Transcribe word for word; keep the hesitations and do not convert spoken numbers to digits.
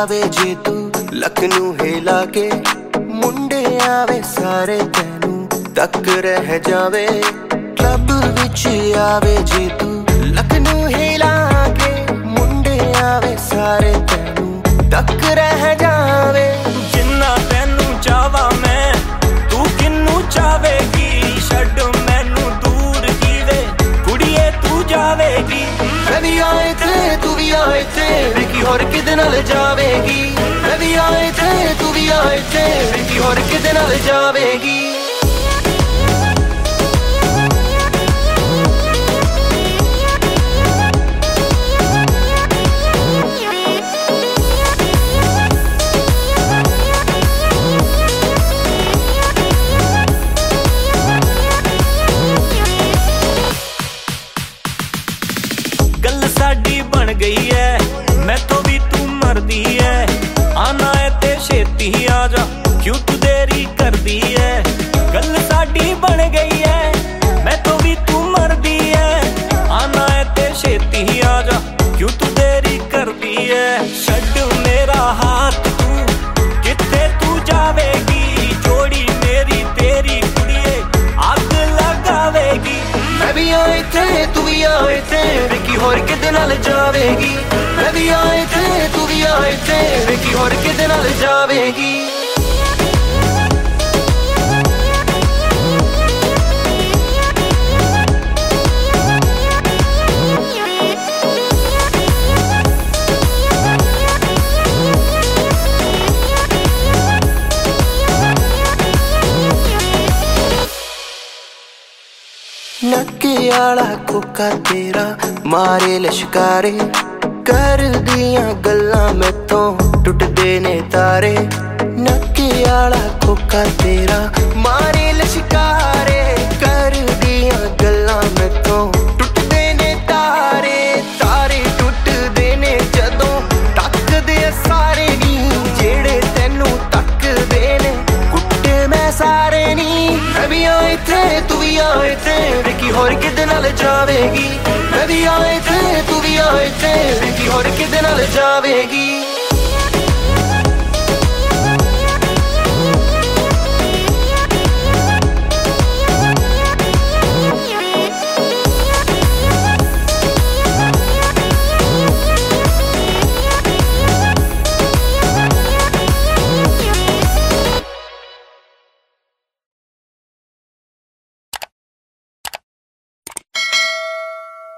आवे जे तू लख नू हिला के, मुंडे आवे सारे तैनू तक रह जावे। क्लब विच आवे जे तू लख नू हिला के, मुंडे आवे सारे तैनू तक रह जावे। जिन्ना तैनू चाहवा मैं तू किन्नू चावेगी, छड्ड मैनू दूर कीवे कुड़िए तू जावेगी। मैं भी आए थे तू भी आए थे, विकी होर किदे नाल जावेगी। मैं भी आए थे तू भी आए थे, विकी होर किदे नाल जावेगी। गल साडी बन गई है, मैं तो भी तू मरदी है। आना है ते छेती आ जा, क्यों तू देरी कर दी है। गल साडी बन गई है, मैं तो भी तू मरदी है। आना है ते छेती आ जा, क्यों तू देरी कर दी है। छड्ड मेरा हाथ तू किथे तू जावेगी, जोड़ी मेरी तेरी कुड़िए आग लगावेगी। मैं भी आए थे तू भी आए थे, विकी होर किदे नाल जावेगी। मैं भी आए थे तू भी आए थे, विकी होर किदे नाल जावेगी। नक्के आला कोका तेरा मारे लश्कारे, कर दियां गल्लां मैथों टुटदे ने तारे। नक्के आला कोका तेरा मारे लश्कारे, कर दियां गल्लां मैथों टुटदे ने तारे। तारे टुटदे ने जदों तकदे सारे नी, जेड़े तैनू तकदे ने कुट्टे मैं सारे नी। मैं भी आए थे तू भी आए थे, विकी होर किदे नाल जावेगी। मैं भी आए थे तू भी आए थे, विकी होर किदे नाल जावेगी।